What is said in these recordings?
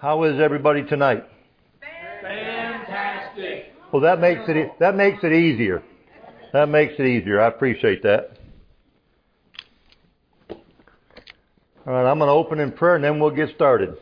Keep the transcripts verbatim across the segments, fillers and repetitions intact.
How is everybody tonight? Fantastic. Well, that makes it that makes it easier. That makes it easier. I appreciate that. All right, I'm going to open in prayer and then we'll get started.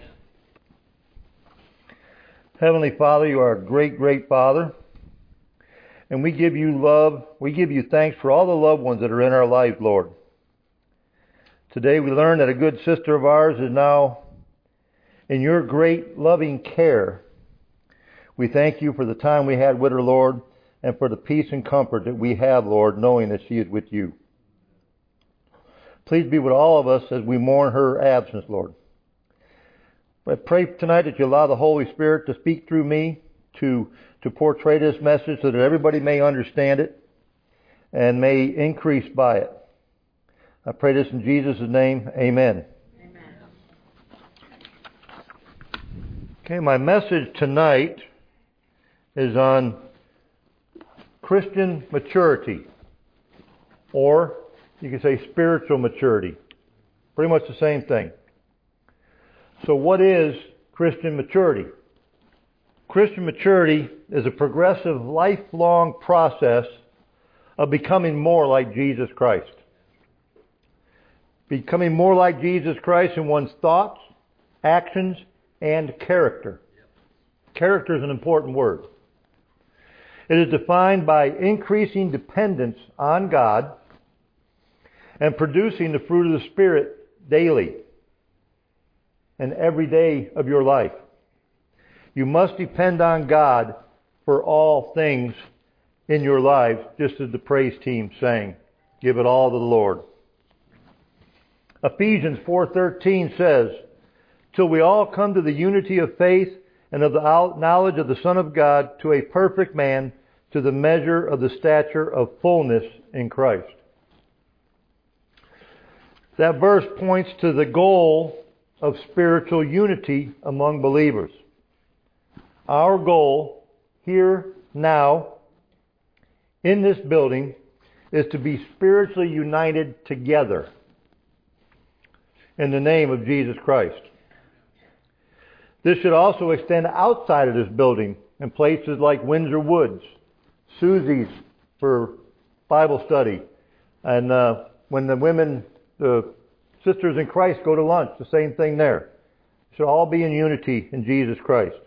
Heavenly Father, you are a great, great Father. And we give you love. We give you thanks for all the loved ones that are in our lives, Lord. Today we learned that a good sister of ours is now in your great loving care. We thank you for the time we had with her, Lord, and for the peace and comfort that we have, Lord, knowing that she is with you. Please be with all of us as we mourn her absence, Lord. I pray tonight that you allow the Holy Spirit to speak through me to, to portray this message so that everybody may understand it and may increase by it. I pray this in Jesus' name. Amen. Amen. Okay, my message tonight is on Christian maturity, or you can say spiritual maturity. Pretty much the same thing. So what is Christian maturity? Christian maturity is a progressive, lifelong process of becoming more like Jesus Christ. Becoming more like Jesus Christ in one's thoughts, actions, and character. Character is an important word. It is defined by increasing dependence on God and producing the fruit of the Spirit daily and every day of your life. You must depend on God for all things in your lives, just as the praise team sang. Give it all to the Lord. Ephesians four thirteen says, "Till we all come to the unity of faith and of the knowledge of the Son of God, to a perfect man, to the measure of the stature of fullness in Christ." That verse points to the goal of spiritual unity among believers. Our goal here, now, in this building, is to be spiritually united together in the name of Jesus Christ. This should also extend outside of this building in places like Windsor Woods, Susie's for Bible study, and uh, when the women, the sisters in Christ go to lunch, the same thing there. We should all be in unity in Jesus Christ.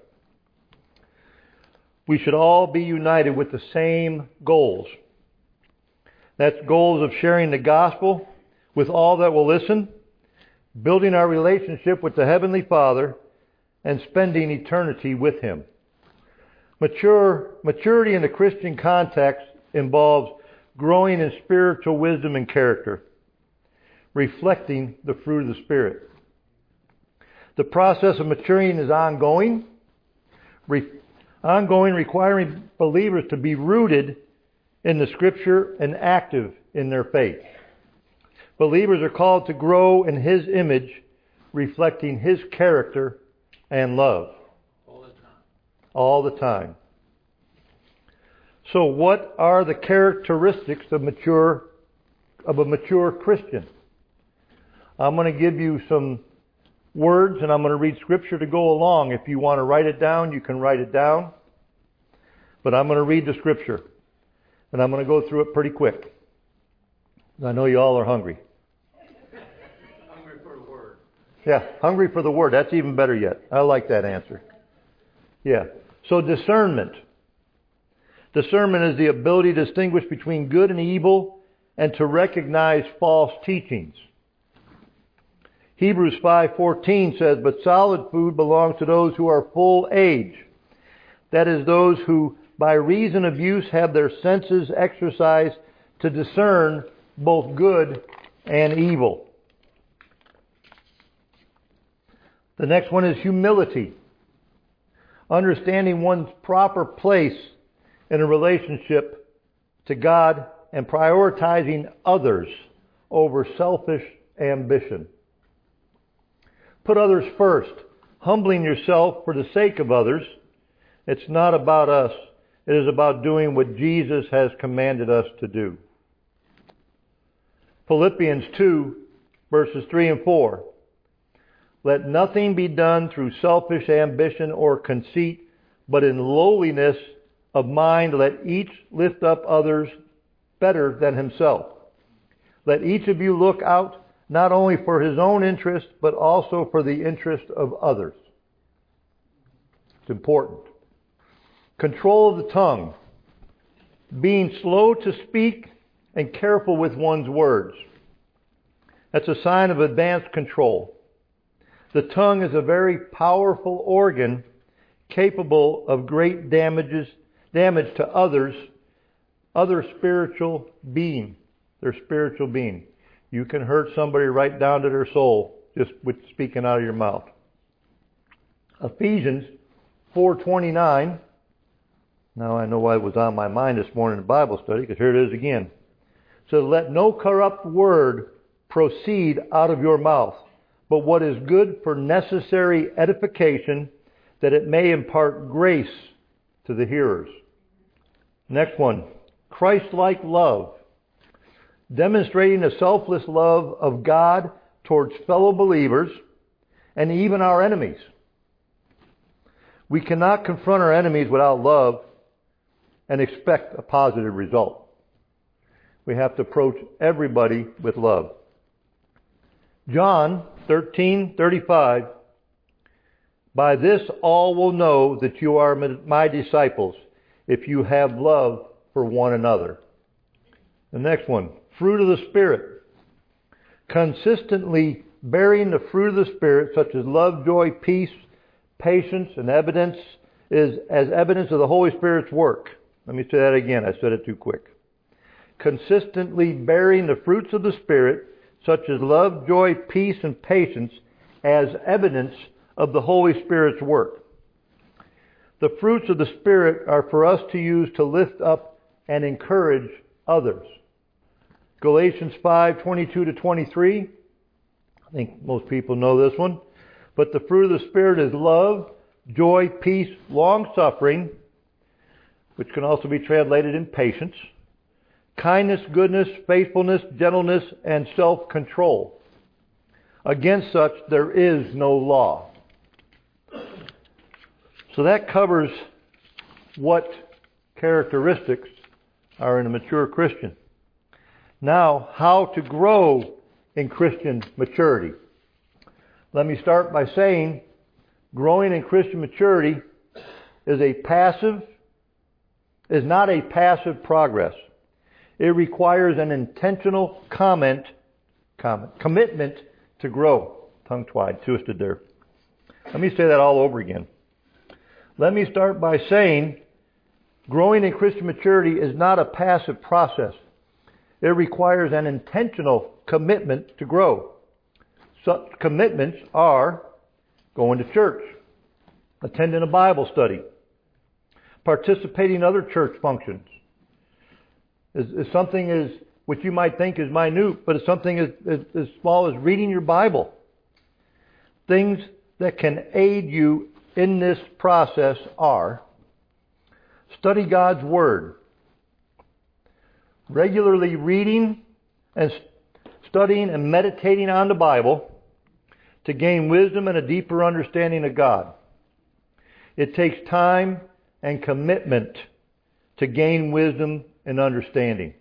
We should all be united with the same goals. That's goals of sharing the gospel with all that will listen, building our relationship with the Heavenly Father, and spending eternity with Him. Mature, maturity in the Christian context involves growing in spiritual wisdom and character, reflecting the fruit of the Spirit. The process of maturing is ongoing, re- ongoing, requiring believers to be rooted in the Scripture and active in their faith. Believers are called to grow in His image, reflecting His character and love. All the time. All the time. So what are the characteristics of mature of a mature Christian? I'm going to give you some words and I'm going to read Scripture to go along. If you want to write it down, you can write it down. But I'm going to read the Scripture. And I'm going to go through it pretty quick. I know you all are hungry. Hungry for the Word. Yeah, hungry for the Word. That's even better yet. I like that answer. Yeah. So discernment. Discernment is the ability to distinguish between good and evil and to recognize false teachings. Hebrews five fourteen says, "But solid food belongs to those who are full age. That is, those who by reason of use have their senses exercised to discern both good and evil." The next one is humility. Understanding one's proper place in a relationship to God and prioritizing others over selfish ambition. Put others first, humbling yourself for the sake of others. It's not about us. It is about doing what Jesus has commanded us to do. Philippians two, verses three and four. Let nothing be done through selfish ambition or conceit, but in lowliness of mind let each lift up others better than himself. Let each of you look out not only for his own interest, but also for the interest of others. It's important. Control of the tongue. Being slow to speak and careful with one's words. That's a sign of advanced control. The tongue is a very powerful organ capable of great damages, damage to others, other spiritual being, their spiritual being. You can hurt somebody right down to their soul just with speaking out of your mouth. Ephesians four twenty-nine. Now I know why it was on my mind this morning in Bible study, because here it is again. So let no corrupt word proceed out of your mouth, but what is good for necessary edification, that it may impart grace to the hearers. Next one. Christ-like love. Demonstrating a selfless love of God towards fellow believers and even our enemies. We cannot confront our enemies without love and expect a positive result. We have to approach everybody with love. John thirteen thirty-five. By this all will know that you are my disciples, if you have love for one another. The next one. Fruit of the Spirit. Consistently bearing the fruit of the Spirit, such as love, joy, peace, patience, and evidence, is as evidence of the Holy Spirit's work. Let me say that again. I said it too quick. Consistently bearing the fruits of the Spirit, such as love, joy, peace, and patience, as evidence of the Holy Spirit's work. The fruits of the Spirit are for us to use to lift up and encourage others. Galatians five twenty-two to twenty-three. I think most people know this one. But the fruit of the Spirit is love, joy, peace, long-suffering, which can also be translated in patience, kindness, goodness, faithfulness, gentleness, and self-control. Against such there is no law. So that covers what characteristics are in a mature Christian. Now, how to grow in Christian maturity. Let me start by saying growing in Christian maturity is a passive, is not a passive progress. It requires an intentional comment, comment, commitment to grow. Tongue-tied, twisted there. Let me say that all over again. Let me start by saying growing in Christian maturity is not a passive process. It requires an intentional commitment to grow. Such commitments are going to church, attending a Bible study, participating in other church functions. Is, is something as which you might think is minute, but it's something as, as, as small as reading your Bible. Things that can aid you in this process are study God's Word, regularly reading and studying and meditating on the Bible to gain wisdom and a deeper understanding of God. It takes time and commitment to gain wisdom and understanding.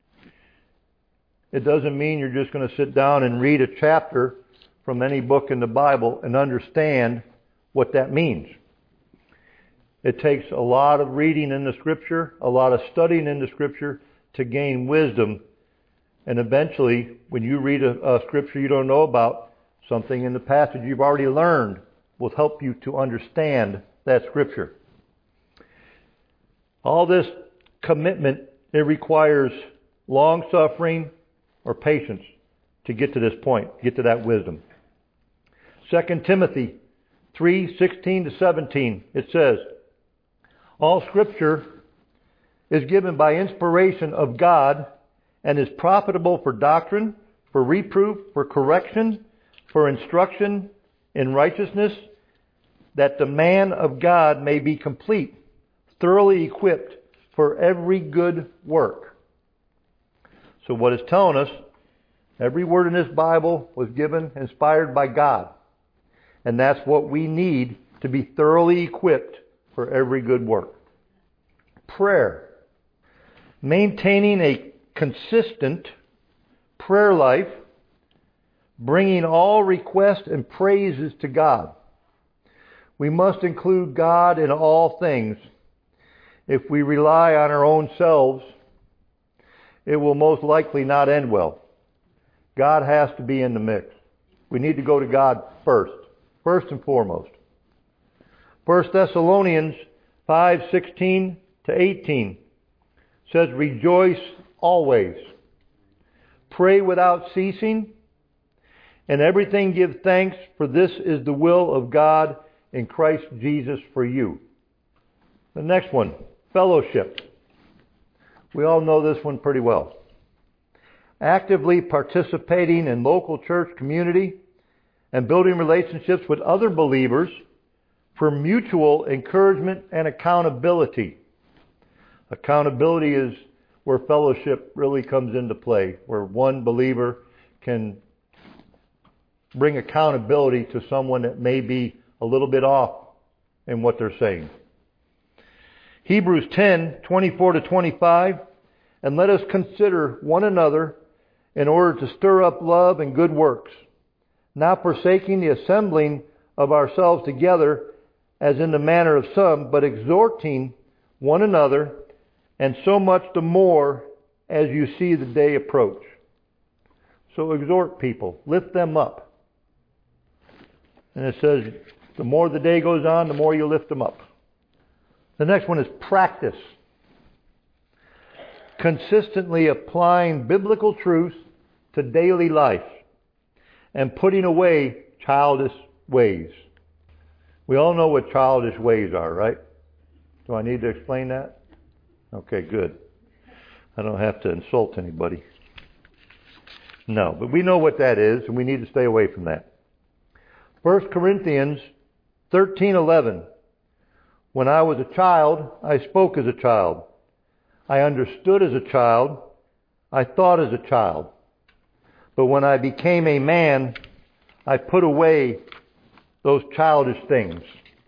It doesn't mean you're just going to sit down and read a chapter from any book in the Bible and understand what that means. It takes a lot of reading in the Scripture, a lot of studying in the Scripture to gain wisdom. And eventually, when you read a, a Scripture you don't know about, something in the passage you've already learned will help you to understand that Scripture. All this commitment, it requires long-suffering or patience to get to this point, get to that wisdom. Second Timothy three sixteen to seventeen, it says, all Scripture is given by inspiration of God and is profitable for doctrine, for reproof, for correction, for instruction in righteousness, that the man of God may be complete, thoroughly equipped for every good work. So what it's telling us, every word in this Bible was given, inspired by God. And that's what we need to be thoroughly equipped for every good work. Prayer. Maintaining a consistent prayer life, bringing all requests and praises to God. We must include God in all things. If we rely on our own selves, it will most likely not end well. God has to be in the mix. We need to go to God first, first and foremost. First Thessalonians five sixteen to eighteen says, rejoice always, pray without ceasing, and everything give thanks, for this is the will of God in Christ Jesus for you. The next one, fellowship. We all know this one pretty well. Actively participating in local church community and building relationships with other believers for mutual encouragement and accountability. Accountability is where fellowship really comes into play, where one believer can bring accountability to someone that may be a little bit off in what they're saying. Hebrews ten twenty-four to twenty-five, and let us consider one another in order to stir up love and good works, not forsaking the assembling of ourselves together as in the manner of some, but exhorting one another, and so much the more as you see the day approach. So exhort people, lift them up. And it says, the more the day goes on, the more you lift them up. The next one is practice. Consistently applying biblical truths to daily life and putting away childish ways. We all know what childish ways are, right? Do I need to explain that? Okay, good. I don't have to insult anybody. No, but we know what that is, and we need to stay away from that. First Corinthians thirteen eleven. When I was a child, I spoke as a child. I understood as a child. I thought as a child. But when I became a man, I put away those childish things.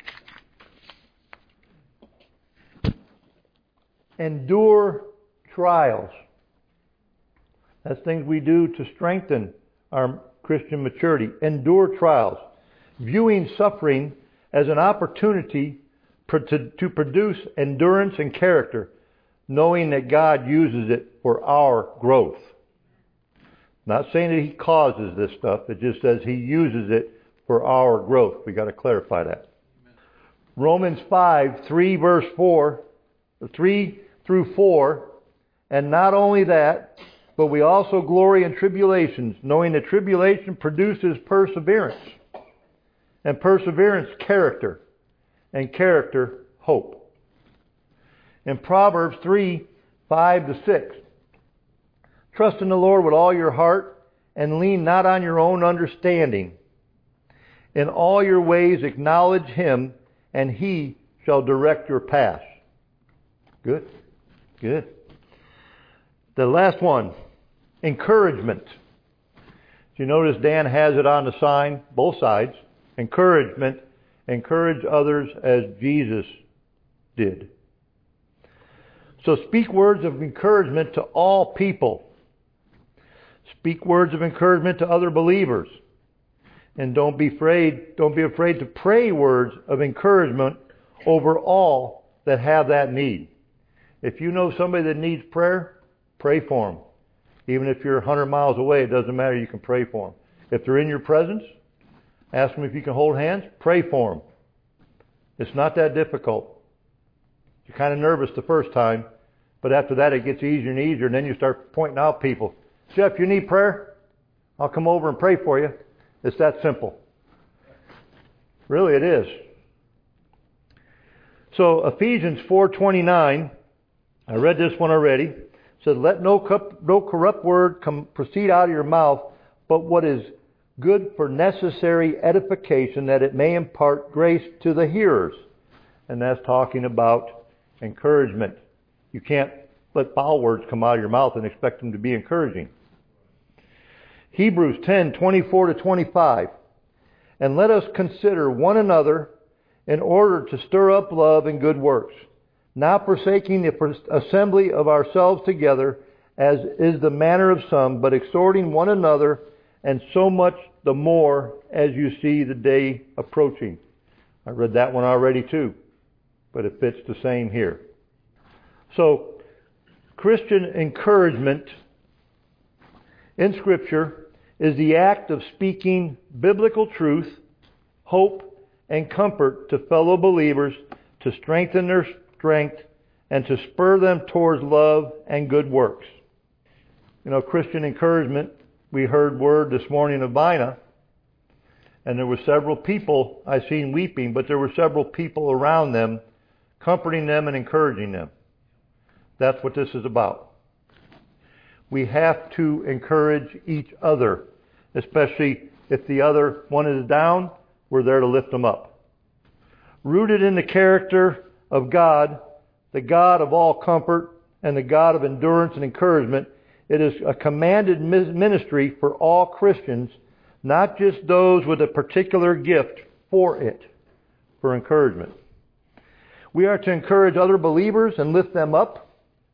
Endure trials. That's things we do to strengthen our Christian maturity. Endure trials. Viewing suffering as an opportunity to produce endurance and character, knowing that God uses it for our growth. Not saying that He causes this stuff, it just says He uses it for our growth. We've got to clarify that. Amen. Romans five, three verse four, three through four, and not only that, but we also glory in tribulations, knowing that tribulation produces perseverance, and perseverance character, and character hope. In Proverbs three, five to six, trust in the Lord with all your heart and lean not on your own understanding. In all your ways acknowledge Him, and He shall direct your path. Good. Good. The last one, encouragement. You notice Dan has it on the sign, both sides. Encouragement. Encourage others as Jesus did. So speak words of encouragement to all people. Speak words of encouragement to other believers. And don't be afraid, don't be afraid to pray words of encouragement over all that have that need. If you know somebody that needs prayer, pray for them. Even if you're a hundred miles away, it doesn't matter, you can pray for them. If they're in your presence, ask them if you can hold hands, pray for them. It's not that difficult. You're kind of nervous the first time, but after that it gets easier and easier, and then you start pointing out people. Jeff, you need prayer? I'll come over and pray for you. It's that simple. Really, it is. So Ephesians four twenty-nine, I read this one already, says, let no, cup, no corrupt word come proceed out of your mouth, but what is good for necessary edification, that it may impart grace to the hearers. And that's talking about encouragement. You can't let foul words come out of your mouth and expect them to be encouraging. Hebrews ten twenty-four to twenty-five. And let us consider one another in order to stir up love and good works, not forsaking the assembly of ourselves together, as is the manner of some, but exhorting one another, and so much the more as you see the day approaching. I read that one already too, but it fits the same here. So, Christian encouragement in Scripture is the act of speaking biblical truth, hope, and comfort to fellow believers to strengthen their strength and to spur them towards love and good works. You know, Christian encouragement, we heard word this morning of Vina, and there were several people I seen weeping, but there were several people around them comforting them and encouraging them. That's what this is about. We have to encourage each other, especially if the other one is down, we're there to lift them up. Rooted in the character of God, the God of all comfort and the God of endurance and encouragement, it is a commanded ministry for all Christians, not just those with a particular gift for it, for encouragement. We are to encourage other believers and lift them up.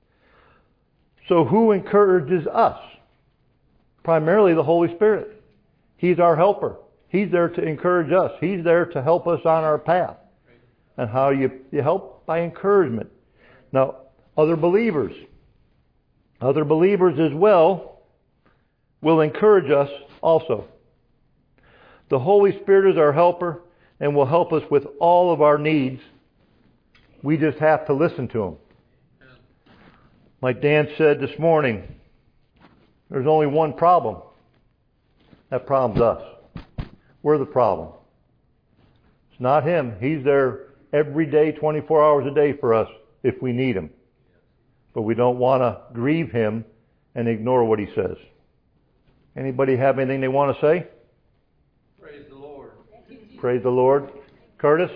So who encourages us? Primarily the Holy Spirit. He's our helper. He's there to encourage us. He's there to help us on our path. And how you, you help? By encouragement. Now, other believers. Other believers as well will encourage us also. The Holy Spirit is our helper and will help us with all of our needs. We just have to listen to Him. Like Dan said this morning, there's only one problem. That problem's us. We're the problem. It's not Him. He's there every day, twenty-four hours a day for us if we need Him. But we don't want to grieve Him and ignore what He says. Anybody have anything they want to say? Praise the Lord. Praise the Lord. Curtis?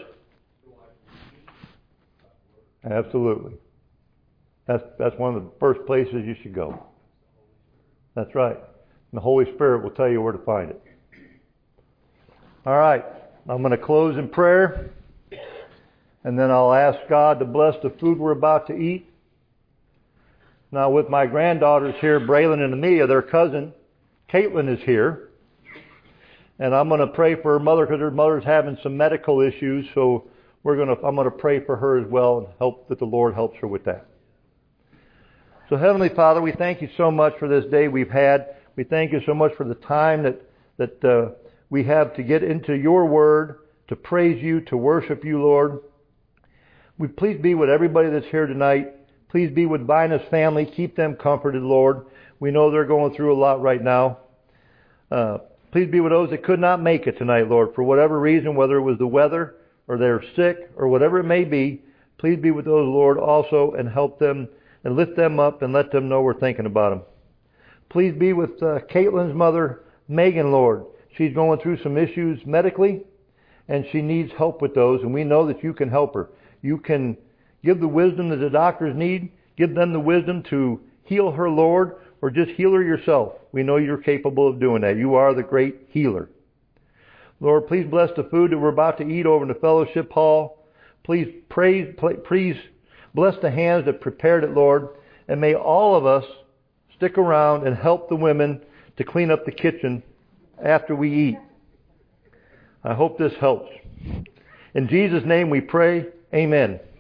Absolutely. That's that's one of the first places you should go. That's right. And the Holy Spirit will tell you where to find it. All right. I'm going to close in prayer. And then I'll ask God to bless the food we're about to eat. Now with my granddaughters here, Braylon and Amelia, their cousin, Caitlin, is here. And I'm going to pray for her mother because her mother's having some medical issues. So we're going to, I'm going to pray for her as well and hope that the Lord helps her with that. So Heavenly Father, we thank you so much for this day we've had. We thank you so much for the time that, that uh, we have to get into your word, to praise you, to worship you, Lord. We please be with everybody that's here tonight. Please be with Vina's family. Keep them comforted, Lord. We know they're going through a lot right now. Uh, please be with those that could not make it tonight, Lord, for whatever reason, whether it was the weather or they're sick or whatever it may be. Please be with those, Lord, also, and help them and lift them up and let them know we're thinking about them. Please be with uh, Caitlin's mother, Megan, Lord. She's going through some issues medically, and she needs help with those, and we know that you can help her. You can give the wisdom that the doctors need. Give them the wisdom to heal her, Lord, or just heal her yourself. We know you're capable of doing that. You are the great healer. Lord, please bless the food that we're about to eat over in the fellowship hall. Please praise, please bless the hands that prepared it, Lord. And may all of us stick around and help the women to clean up the kitchen after we eat. I hope this helps. In Jesus' name we pray. Amen.